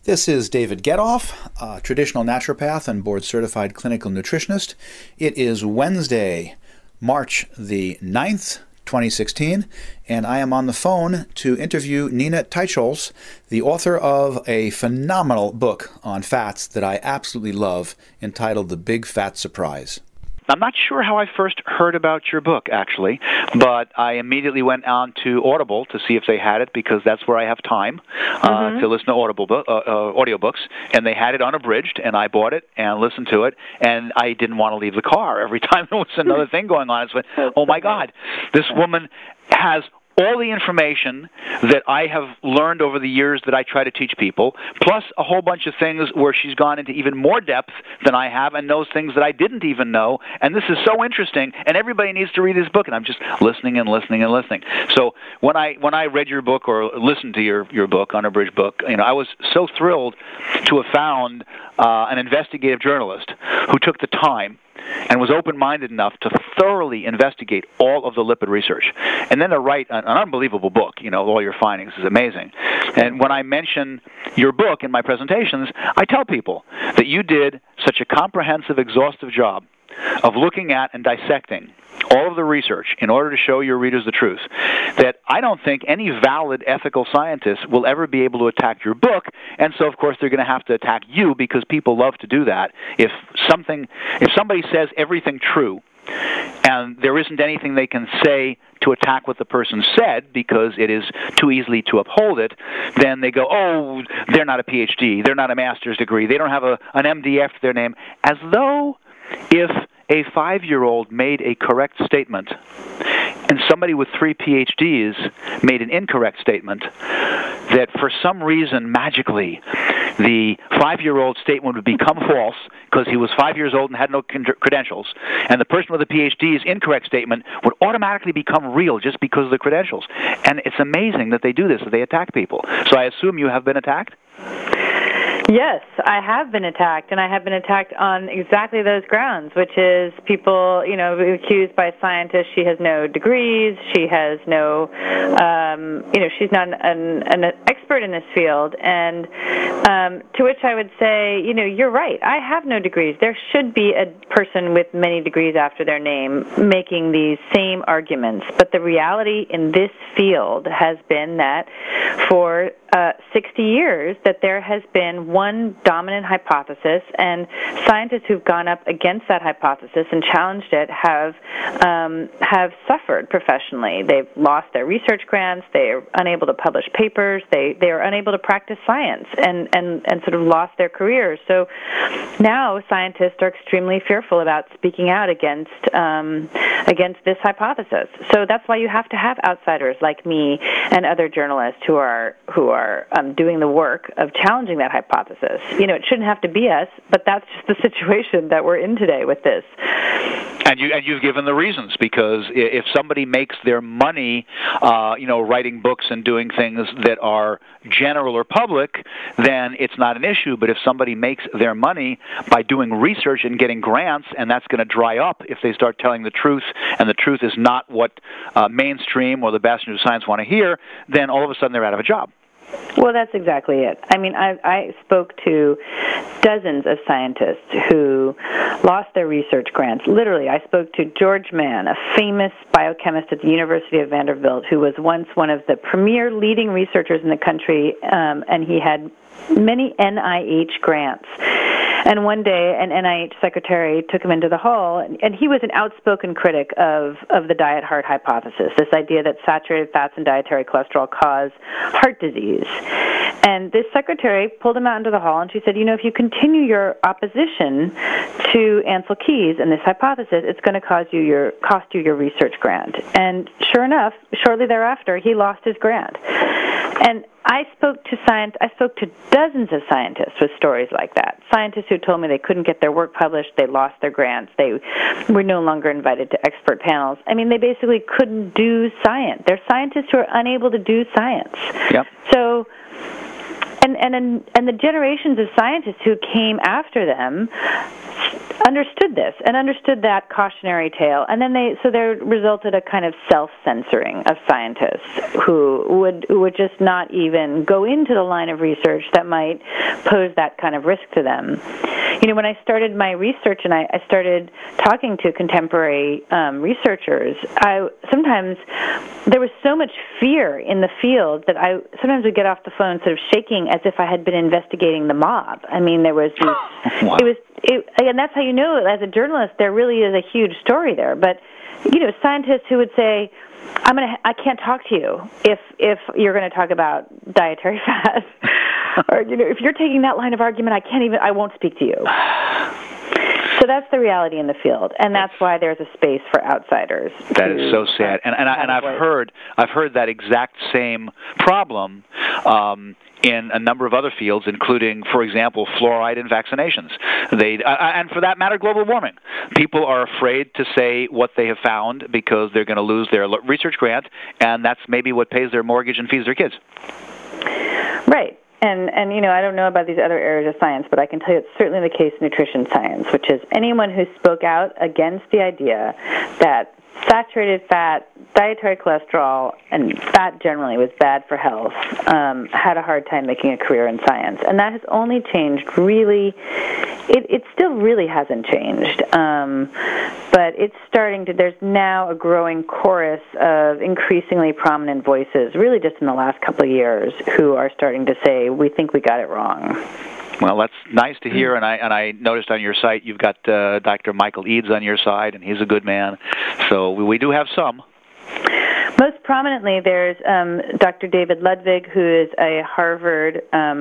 This is David Getoff, a traditional naturopath and board-certified clinical nutritionist. It is Wednesday, March the 9th, 2016, and I am on the phone to interview Nina Teicholz, the author of a phenomenal book on fats that I absolutely love, entitled The Big Fat Surprise. I'm not sure how I first heard about your book, actually, but I immediately went on to Audible to see if they had it, because that's where I have time to listen to audiobooks, and they had it unabridged, and I bought it and listened to it, and I didn't want to leave the car. Every time there was another thing going on, I went, oh my God, this woman has all the information that I have learned over the years that I try to teach people, plus a whole bunch of things where she's gone into even more depth than I have and knows things that I didn't even know. And this is so interesting, and everybody needs to read this book, and I'm just listening and listening and listening. So when I read your book or listened to your book, unabridged book, I was so thrilled to have found an investigative journalist who took the time and was open-minded enough to thoroughly investigate all of the lipid research, and then to write an unbelievable book. All your findings is amazing. And when I mention your book in my presentations, I tell people that you did such a comprehensive, exhaustive job of looking at and dissecting all of the research in order to show your readers the truth, that I don't think any valid ethical scientist will ever be able to attack your book, and so of course they're going to have to attack you, because people love to do that. If somebody says everything true, and there isn't anything they can say to attack what the person said because it is too easily to uphold it, then they go, oh, they're not a PhD, they're not a master's degree, they don't have an MD after their name, as though if a 5-year-old made a correct statement and somebody with 3 PhDs made an incorrect statement, that for some reason, magically, the 5-year-old statement would become false because he was 5 years old and had no credentials, and the person with the PhD's incorrect statement would automatically become real just because of the credentials. And it's amazing that they do this, that they attack people. So I assume you have been attacked? Yes, I have been attacked, and I have been attacked on exactly those grounds, which is people, accused by scientists. She has no degrees, she has no, she's not an expert in this field, and to which I would say, you're right, I have no degrees. There should be a person with many degrees after their name making these same arguments, but the reality in this field has been that for 60 years that there has been one dominant hypothesis, and scientists who've gone up against that hypothesis and challenged it have suffered professionally. They've lost their research grants, they're unable to publish papers, they are unable to practice science, and sort of lost their careers. So now scientists are extremely fearful about speaking out against this hypothesis. So that's why you have to have outsiders like me and other journalists who are doing the work of challenging that hypothesis. It shouldn't have to be us, but that's just the situation that we're in today with this. And you've given the reasons, because if somebody makes their money, writing books and doing things that are general or public, then it's not an issue. But if somebody makes their money by doing research and getting grants, and that's going to dry up if they start telling the truth, and the truth is not what mainstream or the bastions of science want to hear, then all of a sudden they're out of a job. Well, that's exactly it. I mean, I spoke to dozens of scientists who lost their research grants. Literally, I spoke to George Mann, a famous biochemist at the University of Vanderbilt, who was once one of the premier leading researchers in the country, and he had many NIH grants. And one day, an NIH secretary took him into the hall, and he was an outspoken critic of the diet heart hypothesis, this idea that saturated fats and dietary cholesterol cause heart disease. And this secretary pulled him out into the hall, and she said, if you continue your opposition to Ansel Keys and this hypothesis, it's going to cost you your research grant. And sure enough, shortly thereafter, he lost his grant. And I spoke to dozens of scientists with stories like that. Scientists who told me they couldn't get their work published, they lost their grants, they were no longer invited to expert panels. I mean, they basically couldn't do science. They're scientists who are unable to do science. Yep. So, and the generations of scientists who came after them understood this and understood that cautionary tale, and then there resulted a kind of self-censoring of scientists who would just not even go into the line of research that might pose that kind of risk to them. When I started my research and I started talking to contemporary researchers, sometimes there was so much fear in the field that I sometimes would get off the phone sort of shaking as if I had been investigating the mob. I mean, there was these, wow. And that's how you know, as a journalist, there really is a huge story there. But, scientists who would say, I can't talk to you if you're going to talk about dietary fat. Or, if you're taking that line of argument, I won't speak to you. So that's the reality in the field, and that's why there's a space for outsiders. That is so sad, and I've heard that exact same problem in a number of other fields, including, for example, fluoride in vaccinations. And for that matter, global warming. People are afraid to say what they have found because they're going to lose their research grant, and that's maybe what pays their mortgage and feeds their kids. Right. And I don't know about these other areas of science, but I can tell you it's certainly the case in nutrition science, which is anyone who spoke out against the idea that saturated fat, dietary cholesterol, and fat generally was bad for health, had a hard time making a career in science. And that has only changed really, it still really hasn't changed, but it's starting to, there's now a growing chorus of increasingly prominent voices, really just in the last couple of years, who are starting to say, we think we got it wrong. Well, that's nice to hear, and I noticed on your site you've got Dr. Michael Eads on your side, and he's a good man. So we do have some. Most prominently, there's Dr. David Ludwig, who is a Harvard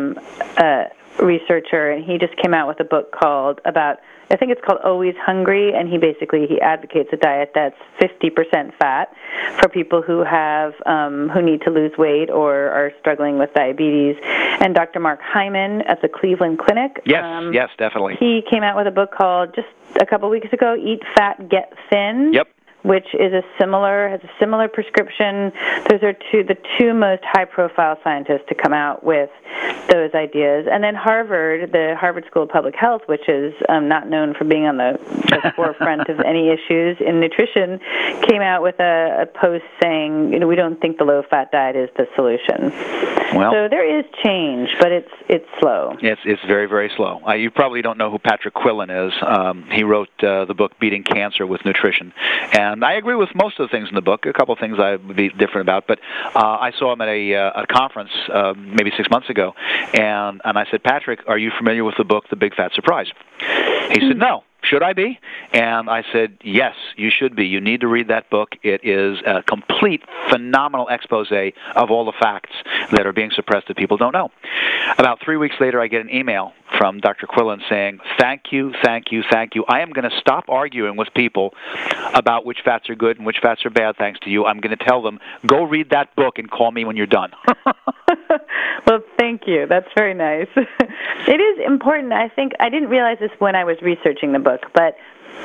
researcher, and he just came out with a book called I think it's called Always Hungry, and he advocates a diet that's 50% fat for people who need to lose weight or are struggling with diabetes. And Dr. Mark Hyman at the Cleveland Clinic. Yes, definitely. He came out with a book called just a couple weeks ago, Eat Fat, Get Thin. Yep. Which has a similar prescription. Those are the two most high-profile scientists to come out with those ideas. And then Harvard, the Harvard School of Public Health, which is not known for being on the forefront of any issues in nutrition, came out with a post saying, we don't think the low-fat diet is the solution. Well, so there is change, but it's slow. It's very, very slow. You probably don't know who Patrick Quillen is. He wrote the book Beating Cancer with Nutrition, and I agree with most of the things in the book. A couple of things I would be different about, but I saw him at a conference maybe 6 months ago, and I said, Patrick, are you familiar with the book The Big Fat Surprise? He said, no. Should I be? And I said, yes, you should be. You need to read that book. It is a complete, phenomenal expose of all the facts that are being suppressed that people don't know. About 3 weeks later, I get an email from Dr. Quillen saying, thank you. I am going to stop arguing with people about which fats are good and which fats are bad thanks to you. I'm going to tell them, go read that book and call me when you're done. Well, thank you. That's very nice. It is important. I think I didn't realize this when I was researching the book, but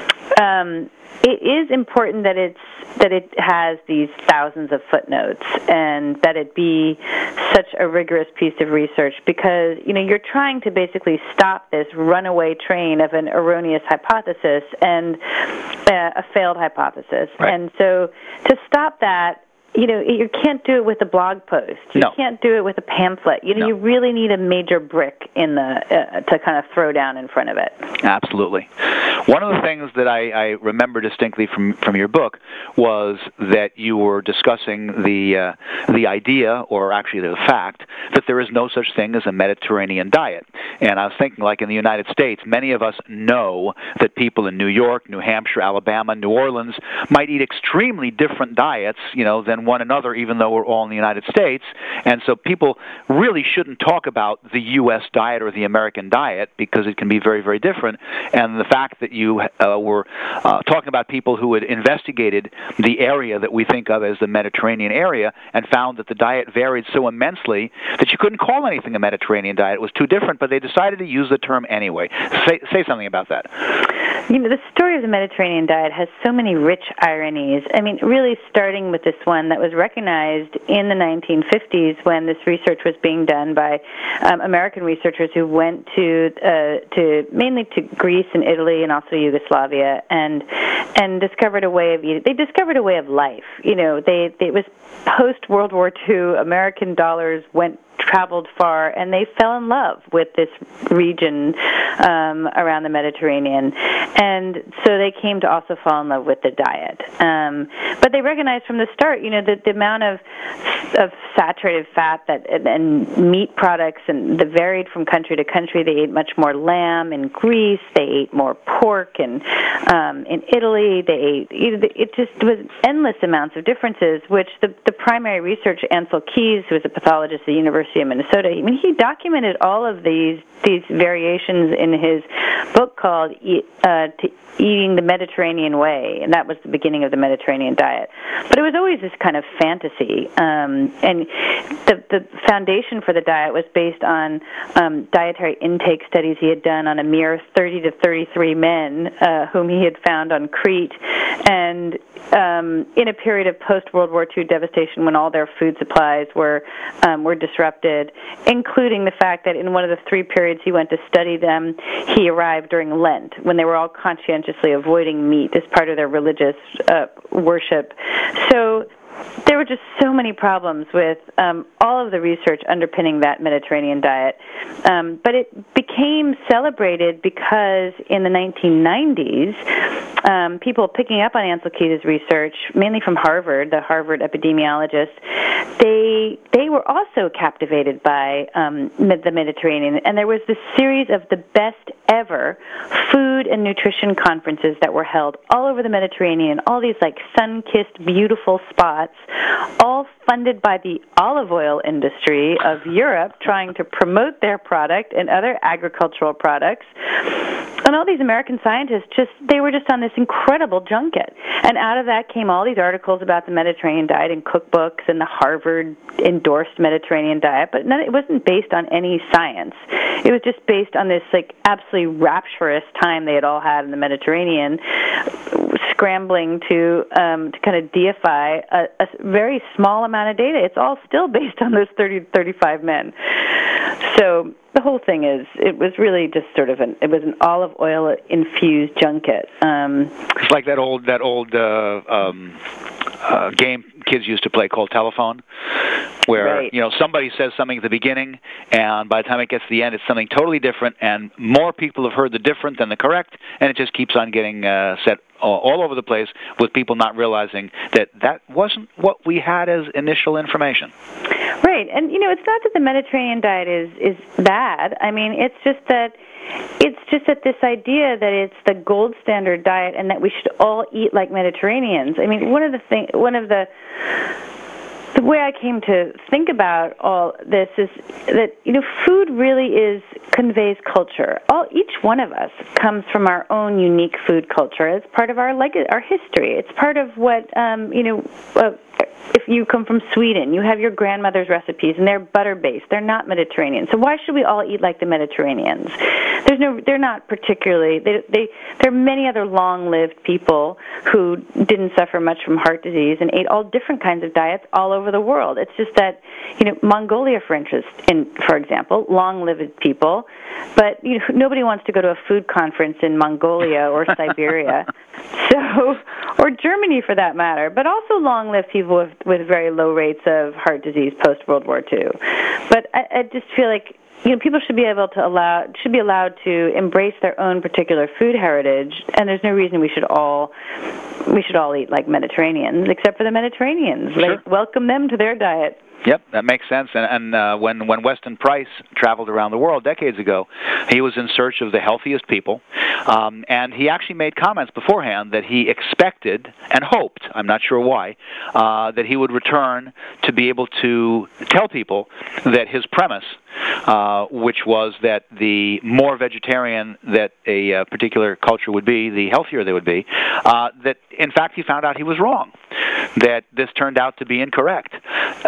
it is important that it has these thousands of footnotes and that it be such a rigorous piece of research because, you're trying to basically stop this runaway train of an erroneous hypothesis and a failed hypothesis. Right. And so to stop that, you can't do it with a blog post. You can't do it with a pamphlet. You really need a major brick in to kind of throw down in front of it. Absolutely. One of the things that I remember distinctly from your book was that you were discussing the idea, or actually the fact, that there is no such thing as a Mediterranean diet. And I was thinking, like in the United States, many of us know that people in New York, New Hampshire, Alabama, New Orleans might eat extremely different diets, than one another, even though we're all in the United States. And so people really shouldn't talk about the U.S. diet or the American diet because it can be very, very different. And the fact that you were talking about people who had investigated the area that we think of as the Mediterranean area and found that the diet varied so immensely that you couldn't call anything a Mediterranean diet. It was too different, but they decided to use the term anyway. Say something about that. The story of the Mediterranean diet has so many rich ironies. I mean, really starting with this one that was recognized in the 1950s when this research was being done by American researchers who went to mainly to Greece and Italy and also Yugoslavia and discovered a way of eating. They discovered a way of life. It was post World War II. American dollars traveled far, and they fell in love with this region around the Mediterranean, and so they came to also fall in love with the diet. But they recognized from the start, the amount of saturated fat and meat products, and the varied from country to country. They ate much more lamb in Greece. They ate more pork, and in Italy they ate. It just was endless amounts of differences, which the primary researcher, Ansel Keys, who was a pathologist at the University of Minnesota, he documented all of these variations in his book called Eating the Mediterranean Way, and that was the beginning of the Mediterranean diet. But it was always this kind of fantasy, and the foundation for the diet was based on dietary intake studies he had done on a mere 30 to 33 men whom he had found on Crete, and in a period of post-World War II devastation when all their food supplies were disrupted, including the fact that in one of the 3 periods he went to study them, he arrived during Lent, when they were all conscientiously avoiding meat as part of their religious worship. So there were just so many problems with all of the research underpinning that Mediterranean diet. But it became celebrated because in the 1990s, people picking up on Ansel Keys' research, mainly from Harvard, the Harvard epidemiologist, they were also captivated by the Mediterranean. And there was this series of the best ever food and nutrition conferences that were held all over the Mediterranean, all these sun-kissed, beautiful spots, all funded by the olive oil industry of Europe, trying to promote their product and other agricultural products. And all these American scientists they were just on this incredible junket. And out of that came all these articles about the Mediterranean diet in cookbooks and the Harvard-endorsed Mediterranean diet, but it wasn't based on any science. It was just based on this absolutely rapturous time they had all had in the Mediterranean, scrambling to kind of deify a very small amount of data. It's all still based on those 30 to 35 men. So the whole thing it was really just sort of it was an olive oil infused junket. It's like that old game kids used to play called telephone, where right. Somebody says something at the beginning, and by the time it gets to the end, it's something totally different, and more people have heard the different than the correct, and it just keeps on getting set all over the place, with people not realizing that wasn't what we had as initial information. Right, and it's not that the Mediterranean diet is bad. I mean, it's just that this idea that it's the gold standard diet and that we should all eat like Mediterraneans. I mean, the way I came to think about all this is that food really conveys culture. Each one of us comes from our own unique food culture. It's part of our history. It's part of what if you come from Sweden, you have your grandmother's recipes, and they're butter-based. They're not Mediterranean. So why should we all eat like the Mediterraneans? They're not particularly. There are many other long-lived people who didn't suffer much from heart disease and ate all different kinds of diets all over the world. It's just that Mongolia, for example, long-lived people, but nobody wants to go to a food conference in Mongolia or Siberia, or Germany for that matter. But also long-lived people with very low rates of heart disease post-World War II. But I just feel like people should be allowed to embrace their own particular food heritage, and there's no reason we should all eat like Mediterraneans, except for the Mediterraneans. Sure. Welcome them to their diet. Yep, that makes sense. And when Weston Price traveled around the world decades ago, he was in search of the healthiest people, and he actually made comments beforehand that he expected and hoped, I'm not sure why, that he would return to be able to tell people that his premise, which was that the more vegetarian that a particular culture would be, the healthier they would be, that in fact he found out he was wrong, that this turned out to be incorrect, based on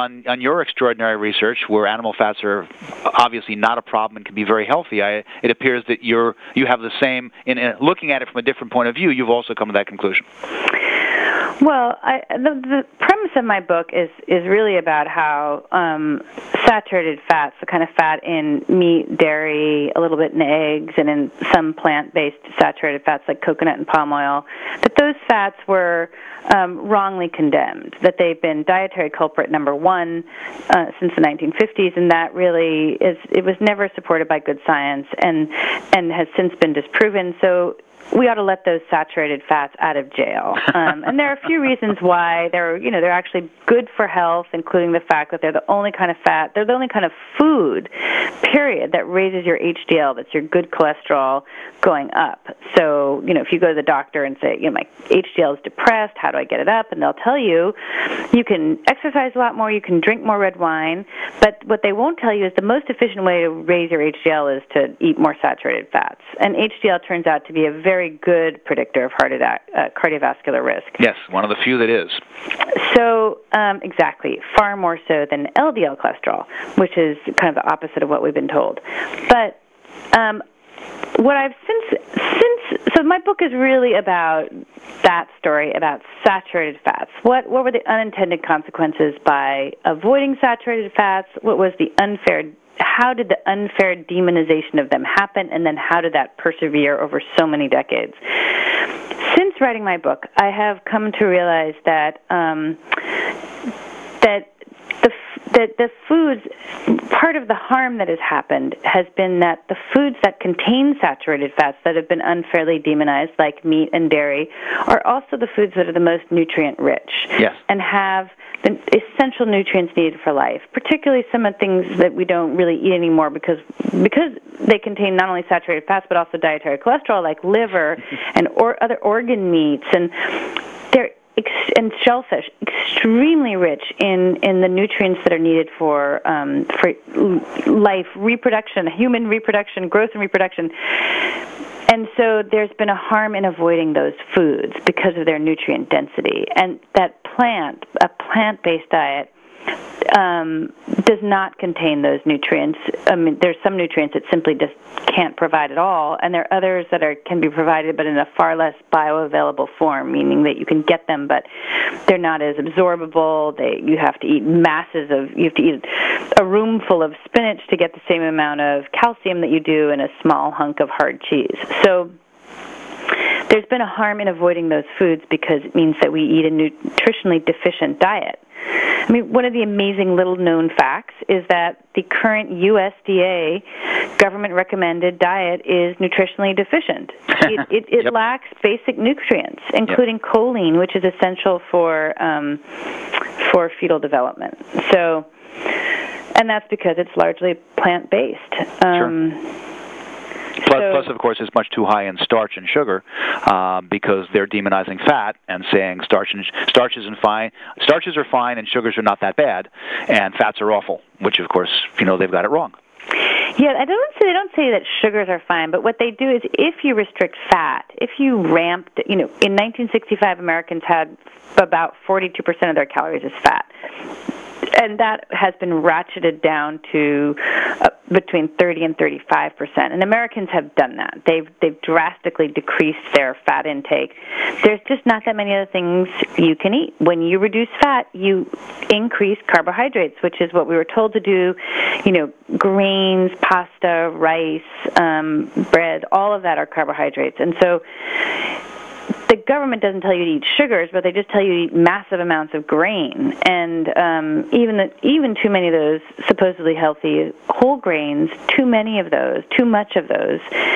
on your extraordinary research, where animal fats are obviously not a problem and can be very healthy, it appears that you have the same. In looking at it from a different point of view, you've also come to that conclusion. Well, the premise of my book is really about how saturated fats, the kind of fat in meat, dairy, a little bit in eggs, and in some plant-based saturated fats like coconut and palm oil, that those fats were wrongly condemned, that they've been dietary culprit number one since the 1950s, and that really it was never supported by good science and has since been disproven. So we ought to let those saturated fats out of jail. And there are a few reasons why they're actually good for health, including the fact that they're the only kind of fat, they're the only kind of food, period, that raises your HDL, that's your good cholesterol going up. So, if you go to the doctor and say, my HDL is depressed, how do I get it up? And they'll tell you, you can exercise a lot more, you can drink more red wine, but what they won't tell you is the most efficient way to raise your HDL is to eat more saturated fats. And HDL turns out to be a very good predictor of heart attack, cardiovascular risk. Yes, one of the few that is. So, exactly, far more so than LDL cholesterol, which is kind of the opposite of what we've been told. But what I've so my book is really about that story, about saturated fats. What were the unintended consequences by avoiding saturated fats? How did the unfair demonization of them happen, and then how did that persevere over so many decades? Since writing my book, I have come to realize that the foods, part of the harm that has happened has been that the foods that contain saturated fats that have been unfairly demonized, like meat and dairy, are also the foods that are the most nutrient-rich. Yes. And have the essential nutrients needed for life, particularly some of the things that we don't really eat anymore because they contain not only saturated fats but also dietary cholesterol, like liver and other organ meats, and shellfish, extremely rich in the nutrients that are needed for life, reproduction, human reproduction, growth and reproduction. And so there's been a harm in avoiding those foods because of their nutrient density. And that a plant-based diet, does not contain those nutrients. I mean, there's some nutrients it simply just can't provide at all, and there are others that can be provided but in a far less bioavailable form, meaning that you can get them but they're not as absorbable. You have to eat a room full of spinach to get the same amount of calcium that you do in a small hunk of hard cheese. So there's been a harm in avoiding those foods because it means that we eat a nutritionally deficient diet. I mean, one of the amazing little-known facts is that the current USDA government-recommended diet is nutritionally deficient. It Yep. lacks basic nutrients, including choline, which is essential for fetal development. So, and that's because it's largely plant-based. Sure. Plus, of course, it's much too high in starch and sugar because they're demonizing fat and saying starches are fine and sugars are not that bad, and fats are awful, which, of course, they've got it wrong. Yeah, they don't say that sugars are fine, but what they do is if you restrict fat, if you ramped, in 1965 Americans had about 42% of their calories as fat. And that has been ratcheted down to between 30 and 35%. And Americans have done that. They've drastically decreased their fat intake. There's just not that many other things you can eat. When you reduce fat, you increase carbohydrates, which is what we were told to do. Grains, pasta, rice, bread, all of that are carbohydrates. And so the government doesn't tell you to eat sugars, but they just tell you to eat massive amounts of grain. And even too many of those supposedly healthy whole grains, too much of those,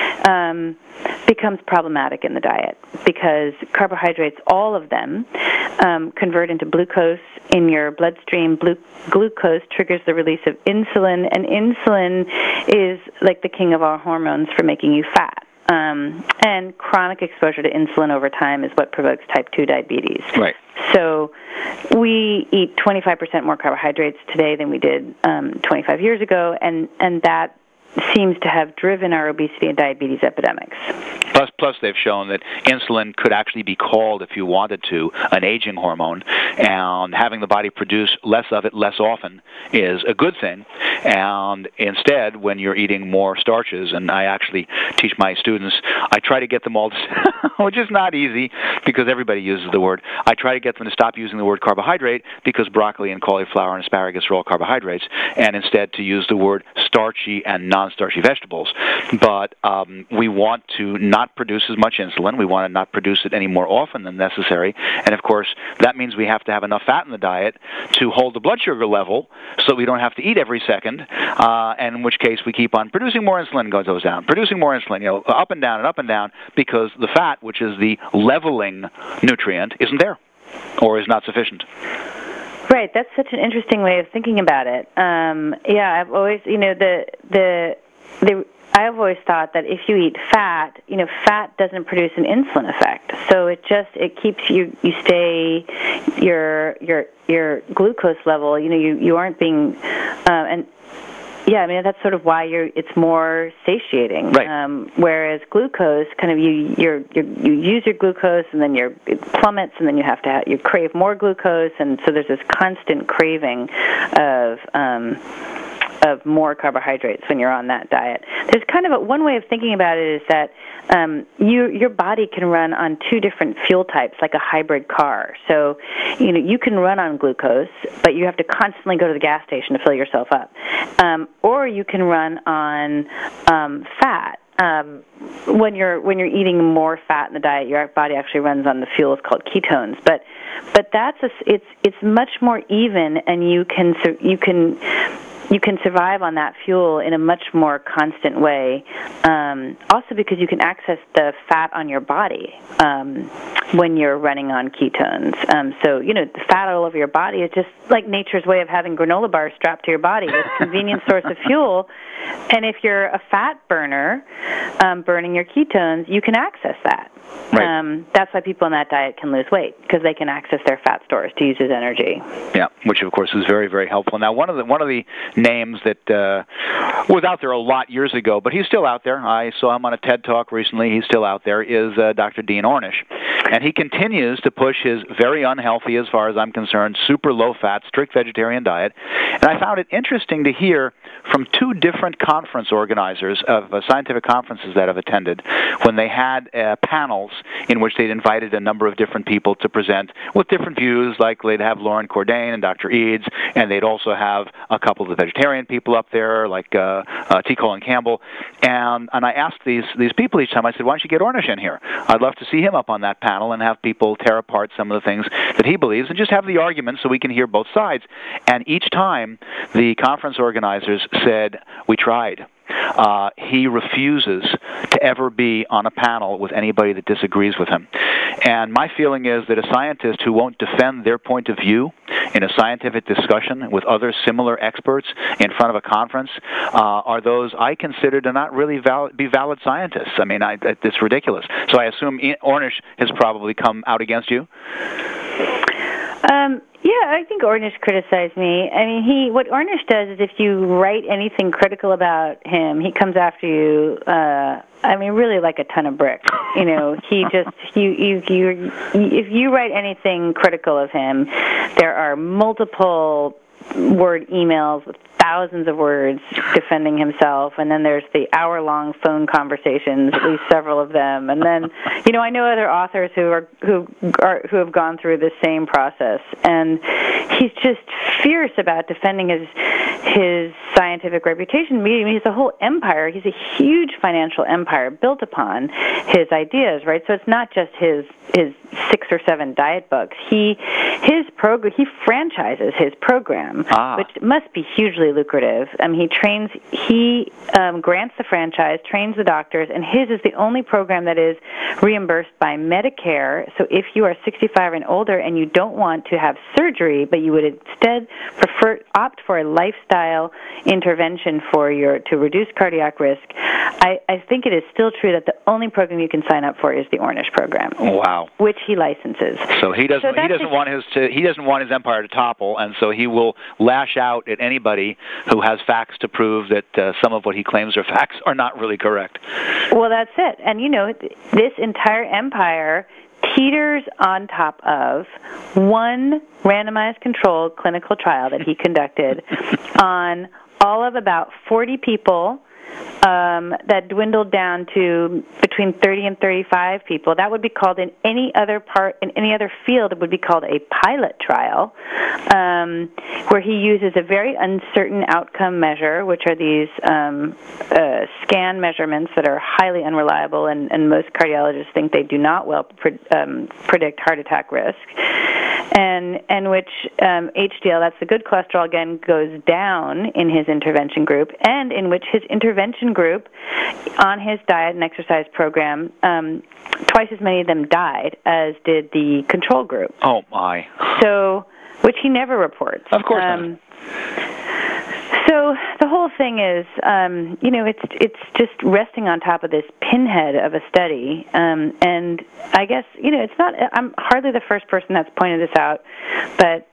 becomes problematic in the diet because carbohydrates, all of them, convert into glucose in your bloodstream. Glucose triggers the release of insulin, and insulin is like the king of all hormones for making you fat. And chronic exposure to insulin over time is what provokes type 2 diabetes. Right. So we eat 25% more carbohydrates today than we did 25 years ago, and that seems to have driven our obesity and diabetes epidemics. Plus, they've shown that insulin could actually be called, if you wanted to, an aging hormone, and having the body produce less of it less often is a good thing. And instead, when you're eating more starches, and I actually teach my students, I try to get them all to, which is not easy because everybody uses the word, I try to get them to stop using the word carbohydrate because broccoli and cauliflower and asparagus are all carbohydrates, and instead to use the word starchy and non-starchy vegetables. But we want to not produce as much insulin. We want to not produce it any more often than necessary. And, of course, that means we have to have enough fat in the diet to hold the blood sugar level so we don't have to eat every second, and in which case we keep on producing more insulin, goes down, producing more insulin, up and down, because the fat, which is the leveling nutrient, isn't there or is not sufficient. Right, that's such an interesting way of thinking about it. I've always, I've always thought that if you eat fat, fat doesn't produce an insulin effect. So it keeps you stay your glucose level. You aren't being that's sort of why it's more satiating. Right. Whereas glucose, kind of you use your glucose and then it plummets, and then you crave more glucose, and so there's this constant craving of more carbohydrates when you're on that diet. There's kind of one way of thinking about it is that your body can run on two different fuel types, like a hybrid car. So, you can run on glucose, but you have to constantly go to the gas station to fill yourself up. Or you can run on fat. When you're eating more fat in the diet, your body actually runs on the fuels called ketones. But it's much more even, and you can survive on that fuel in a much more constant way. Also because you can access the fat on your body when you're running on ketones. So, the fat all over your body is just like nature's way of having granola bars strapped to your body. It's a convenient source of fuel. And if you're a fat burner, burning your ketones, you can access that. Right. That's why people on that diet can lose weight, because they can access their fat stores to use as energy. Yeah, which of course is very, very helpful. Now, one of the names that was out there a lot years ago, but he's still out there. I saw him on a TED Talk recently. He's still out there. Is Dr. Dean Ornish, and he continues to push his very unhealthy, as far as I'm concerned, super low-fat, strict vegetarian diet. And I found it interesting to hear from two different conference organizers of scientific conferences that I've attended, when they had panels in which they'd invited a number of different people to present with different views, like they'd have Lauren Cordain and Dr. Eads, and they'd also have a couple of the vegetarian people up there, like T. Colin Campbell. And I asked these people each time, I said, why don't you get Ornish in here? I'd love to see him up on that panel and have people tear apart some of the things that he believes and just have the argument so we can hear both sides. And each time, the conference organizers said, we tried. He refuses to ever be on a panel with anybody that disagrees with him. And my feeling is that a scientist who won't defend their point of view in a scientific discussion with other similar experts in front of a conference are those I consider to not really be valid scientists. I mean, it's ridiculous. So I assume Ornish has probably come out against you? Yeah, I think Ornish criticized me. I mean, what Ornish does is if you write anything critical about him, he comes after you. Really like a ton of bricks. He just if you write anything critical of him, there are multiple word emails with thousands of words defending himself, and then there's the hour-long phone conversations, at least several of them, and then I know other authors who have gone through the same process, and he's just fierce about defending his scientific reputation. I mean, he's a whole empire. He's a huge financial empire built upon his ideas, right? So it's not just his 6 or 7 diet books. He franchises his program, which must be hugely lucrative. He grants the franchise, trains the doctors, and his is the only program that is reimbursed by Medicare. So if you are 65 and older and you don't want to have surgery, but you would instead opt for a lifestyle intervention to reduce cardiac risk, I think it is still true that the only program you can sign up for is the Ornish program. Wow. Which he licenses. So he doesn't want his empire to topple, and so he will lash out at anybody who has facts to prove that some of what he claims are facts are not really correct. Well, that's it. And, this entire empire teeters on top of one randomized controlled clinical trial that he conducted on all of about 40 people that dwindled down to between 30 and 35 people. That would be called in any other field, it would be called a pilot trial, where he uses a very uncertain outcome measure, which are these scan measurements that are highly unreliable, and most cardiologists think they do not well predict heart attack risk, and which HDL, that's the good cholesterol, again, goes down in his intervention group, and in which his intervention group on his diet and exercise program, twice as many of them died as did the control group. Oh, my. So, which he never reports. Of course not. So the whole thing is, it's just resting on top of this pinhead of a study, and I guess, it's not. I'm hardly the first person that's pointed this out, but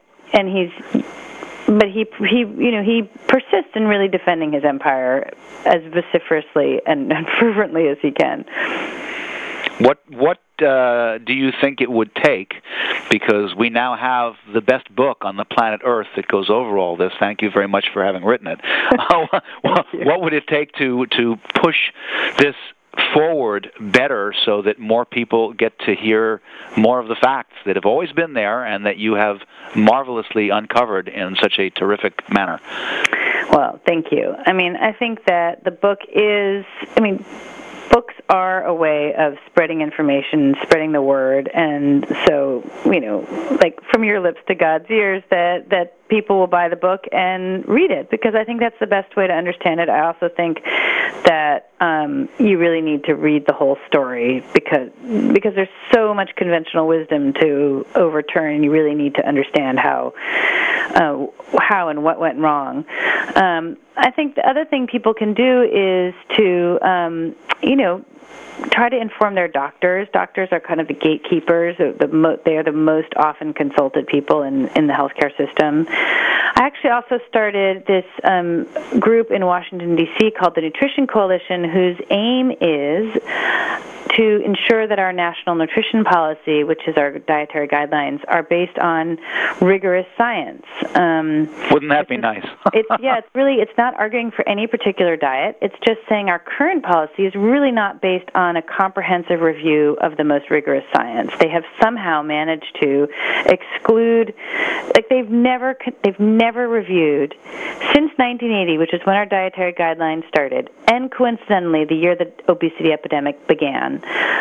he persists in really defending his empire as vociferously and fervently as he can. What do you think it would take? Because we now have the best book on the planet Earth that goes over all this. Thank you very much for having written it. What would it take to push this forward better so that more people get to hear more of the facts that have always been there and that you have marvelously uncovered in such a terrific manner? Well, thank you. I think that the book is, books are a way of spreading information, spreading the word, and so, like from your lips to God's ears, that people will buy the book and read it, because I think that's the best way to understand it. I also think that you really need to read the whole story, because there's so much conventional wisdom to overturn, and you really need to understand how and what went wrong. I think the other thing people can do is to, try to inform their doctors. Doctors are kind of the gatekeepers. They are the most often consulted people in the healthcare system. I actually also started this group in Washington, D.C. called the Nutrition Coalition, whose aim is to ensure that our national nutrition policy, which is our dietary guidelines, are based on rigorous science. Wouldn't that be nice? It's not arguing for any particular diet. It's just saying our current policy is really not based on a comprehensive review of the most rigorous science. They have somehow managed to exclude, they've never reviewed since 1980, which is when our dietary guidelines started, and coincidentally the year the obesity epidemic began.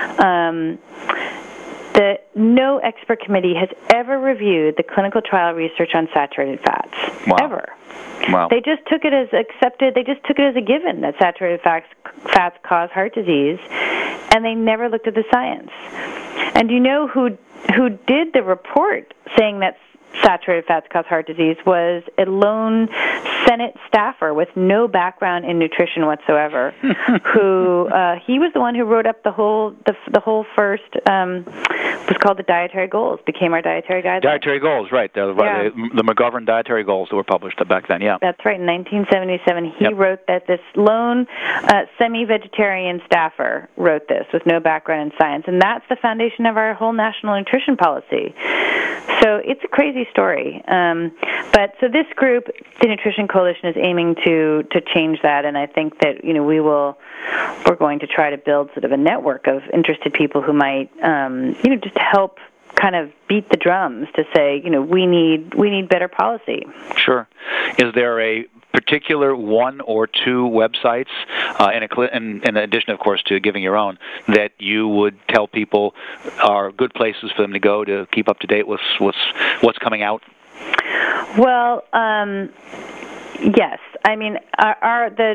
No expert committee has ever reviewed the clinical trial research on saturated fats. Wow. Ever. Wow. They just took it as accepted. They just took it as a given that saturated fats cause heart disease, and they never looked at the science. And you know who did the report saying that saturated fats cause heart disease was a lone Senate staffer with no background in nutrition whatsoever, who he was the one who wrote up the whole first was called the Dietary Goals, became our dietary guidelines. Dietary Goals, right. The McGovern Dietary Goals that were published back then, yeah. That's right. In 1977, he wrote that this lone semi-vegetarian staffer wrote this with no background in science, and that's the foundation of our whole national nutrition policy. So it's a crazy story. But so this group, the Nutrition Coalition, is aiming to change that, and I think that we're going to try to build sort of a network of interested people who might just help kind of beat the drums to say, we need better policy. Sure. Is there a particular one or two websites, in addition, of course, to giving your own, that you would tell people are good places for them to go to keep up to date with what's coming out? Well, yes. I mean, the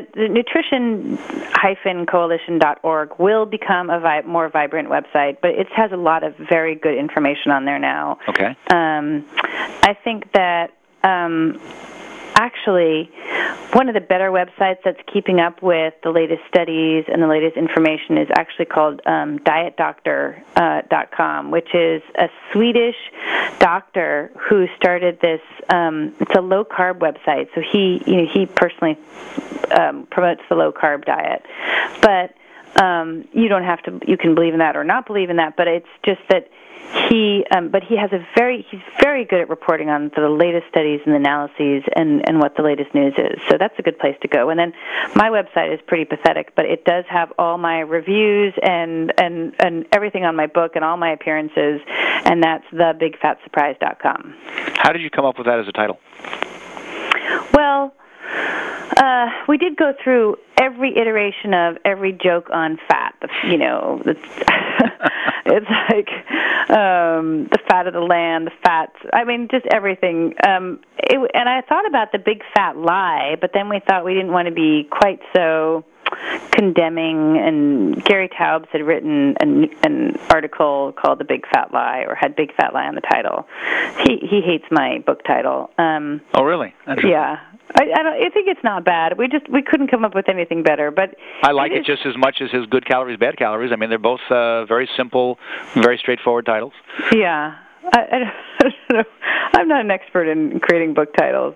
nutrition-coalition.org will become a more vibrant website, but it has a lot of very good information on there now. Okay. I think that actually one of the better websites that's keeping up with the latest studies and the latest information is actually called dietdoctor.com, which is a Swedish doctor who started this. It's a low-carb website, so he personally promotes the low-carb diet. But you don't have to. You can believe in that or not believe in that. But it's just that he's very good at reporting on the latest studies and analyses and what the latest news is. So that's a good place to go. And then my website is pretty pathetic, but it does have all my reviews and everything on my book and all my appearances, and that's thebigfatsurprise.com. How did you come up with that as a title? Well, we did go through every iteration of every joke on fat. It's like the fat of the land, the fats. I mean, just everything. And I thought about the big fat lie, but then we thought we didn't want to be quite so condemning, and Gary Taubes had written an article called The Big Fat Lie, or had Big Fat Lie on the title. He hates my book title. Oh, really? Yeah. I think it's not bad. We couldn't come up with anything better. But I like it just as much as his Good Calories, Bad Calories. I mean, they're both very simple, very straightforward titles. Yeah. I don't know. I'm not an expert in creating book titles,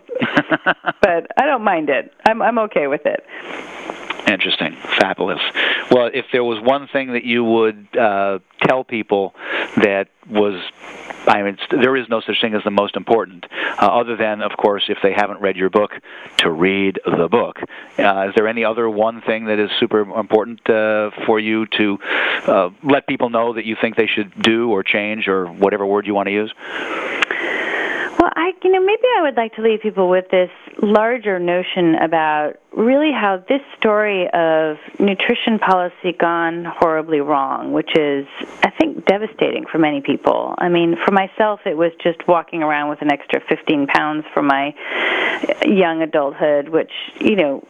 but I don't mind it. I'm okay with it. Interesting. Fabulous. Well, if there was one thing that you would tell people that was, there is no such thing as the most important, other than, of course, if they haven't read your book, to read the book. Is there any other one thing that is super important for you to let people know that you think they should do or change, or whatever word you want to use? Well, maybe I would like to leave people with this larger notion about really how this story of nutrition policy gone horribly wrong, which is, I think, devastating for many people. I mean, for myself, it was just walking around with an extra 15 pounds for my young adulthood, which, in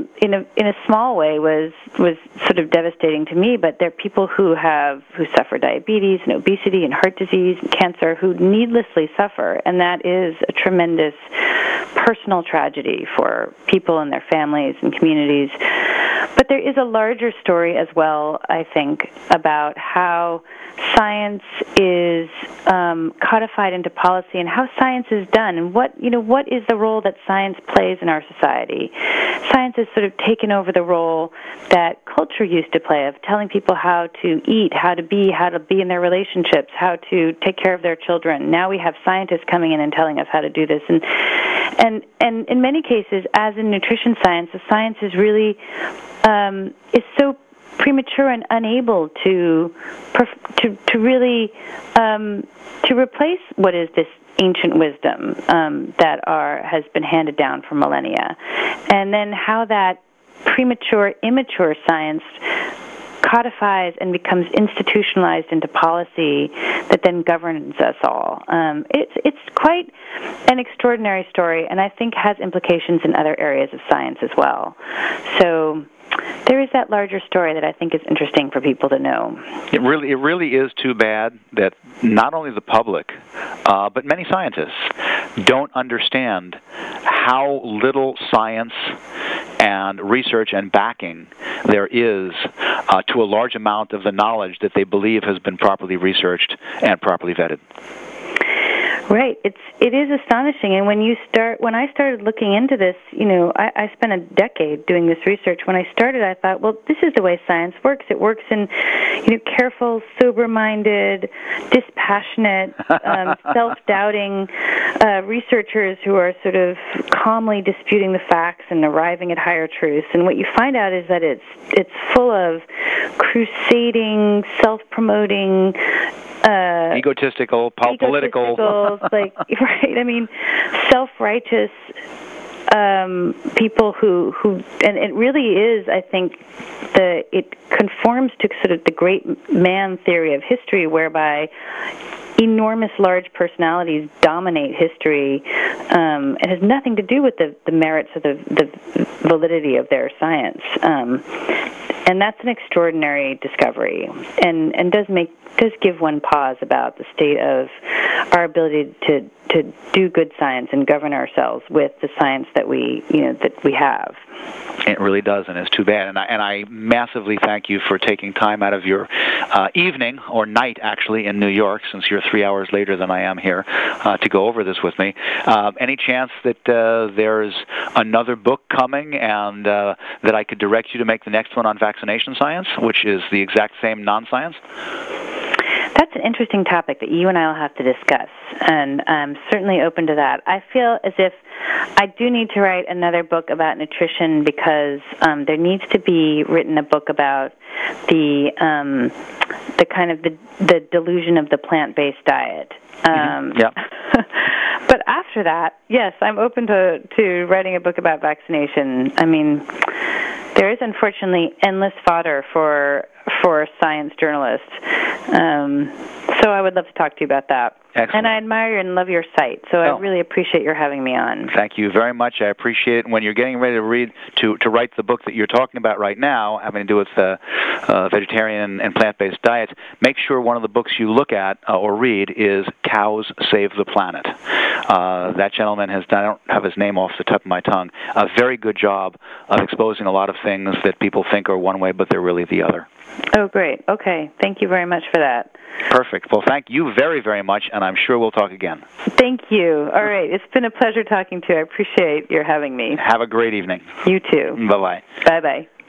a small way was sort of devastating to me. But there are people who suffer diabetes and obesity and heart disease and cancer who needlessly suffer, and that is a tremendous personal tragedy for people and their families and communities. But there is a larger story as well, I think, about how science is codified into policy and how science is done, and what is the role that science plays in our society. Science has sort of taken over the role that culture used to play of telling people how to eat, how to be in their relationships, how to take care of their children. Now we have scientists coming in and telling us how to do this, and in many cases, as in nutrition science, the science is really is so premature and unable to really to replace what is this ancient wisdom that has been handed down for millennia, and then how that premature, immature science codifies and becomes institutionalized into policy that then governs us all. It's quite an extraordinary story, and I think has implications in other areas of science as well. So there is that larger story that I think is interesting for people to know. It really is too bad that not only the public, but many scientists don't understand how little science and research and backing there is to a large amount of the knowledge that they believe has been properly researched and properly vetted. Right. It is astonishing. And when I started looking into this, I spent a decade doing this research. When I started, I thought, well, this is the way science works. It works in, careful, sober-minded, dispassionate, self-doubting researchers who are sort of calmly disputing the facts and arriving at higher truths. And what you find out is that it's full of crusading, self-promoting, egotistical, political, right? I mean, self-righteous people who, and it really is, I think, it conforms to sort of the great man theory of history, whereby enormous, large personalities dominate history. It has nothing to do with the merits of the validity of their science. And that's an extraordinary discovery, and does give one pause about the state of our ability to do good science and govern ourselves with the science that we have. It really does, and it's too bad. And I massively thank you for taking time out of your evening, or night actually, in New York, since you're 3 hours later than I am here, to go over this with me. Any chance that there's another book coming, and that I could direct you to make the next one on vaccination science, which is the exact same non-science? That's an interesting topic that you and I will have to discuss, and I'm certainly open to that. I feel as if I do need to write another book about nutrition, because there needs to be written a book about the kind of the delusion of the plant-based diet. Yeah. But after that, yes, I'm open to writing a book about vaccination. I mean, there is unfortunately endless fodder for science journalists. So I would love to talk to you about that. Excellent. And I admire and love your site, so I really appreciate your having me on. Thank you very much. I appreciate it. When you're getting ready to write the book that you're talking about right now, having to do with vegetarian and plant-based diets, make sure one of the books you look at or read is Cows Save the Planet. That gentleman has done, I don't have his name off the top of my tongue, a very good job of exposing a lot of things that people think are one way, but they're really the other. Oh, great. Okay. Thank you very much for that. Perfect. Well, thank you very, very much, and I'm sure we'll talk again. Thank you. All right. It's been a pleasure talking to you. I appreciate your having me. Have a great evening. You too. Bye-bye. Bye-bye.